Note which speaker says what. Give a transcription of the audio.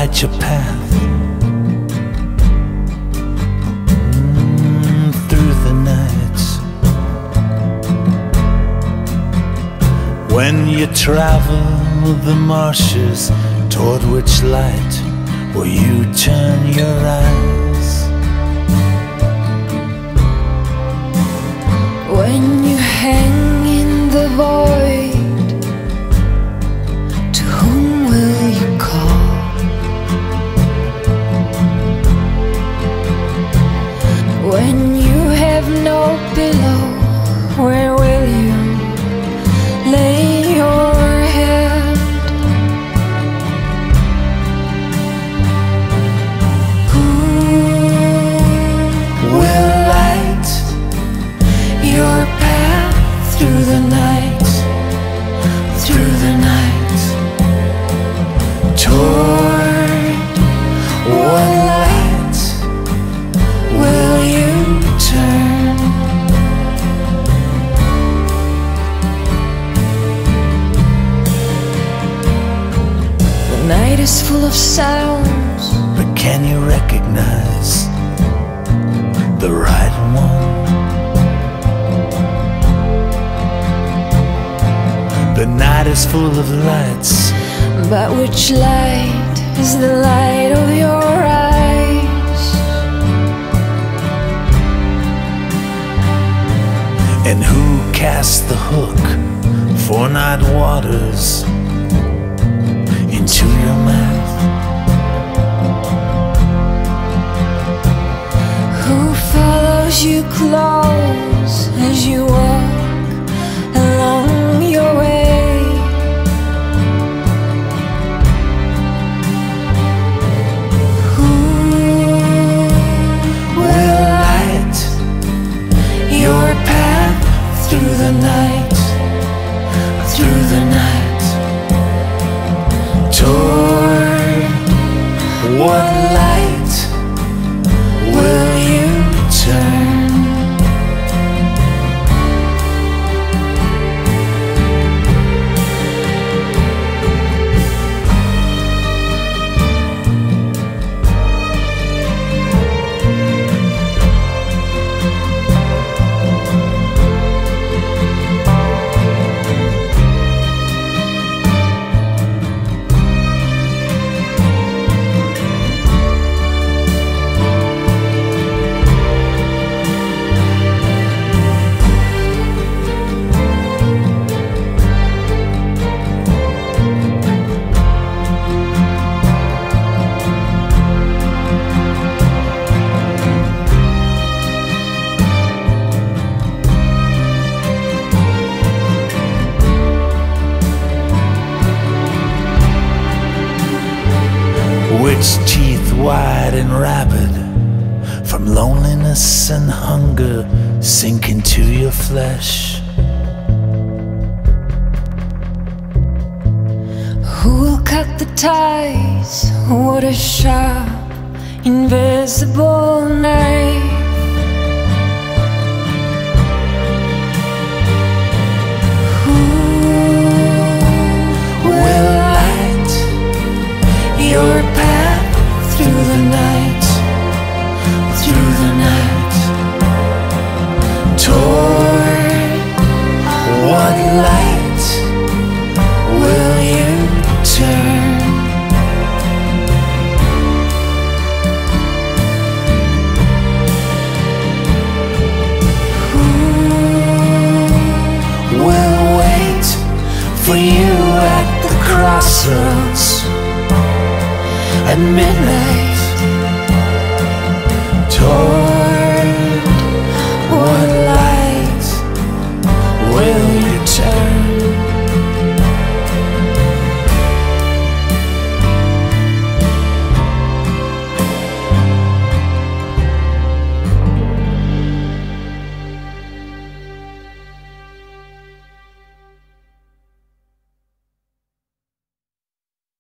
Speaker 1: light your path through the night. When you travel the marshes, toward which light will you turn your eyes?
Speaker 2: When you hang in the void, to whom will you call? When you have no pillow, where will you lay your head? Who will light your path through the night, through the night? Toward what light will you turn? The night is full of sounds,
Speaker 1: but can you recognize the right one? The night is full of lights,
Speaker 2: but which light is the light of your eyes?
Speaker 1: and who cast the hook for night waters into your mouth?
Speaker 2: Who follows you close as you walk along your way? Who will light your path through the night, through the night?
Speaker 1: Toward what light will you turn? Which teeth wide and rabid from loneliness and hunger sink into your flesh?
Speaker 2: Who will cut the ties? What a sharp, invisible knife. Who will light your path through the night, through the night?
Speaker 1: Toward what light will you turn?
Speaker 2: Who
Speaker 1: Will wait for you at the crossroads
Speaker 2: at midnight?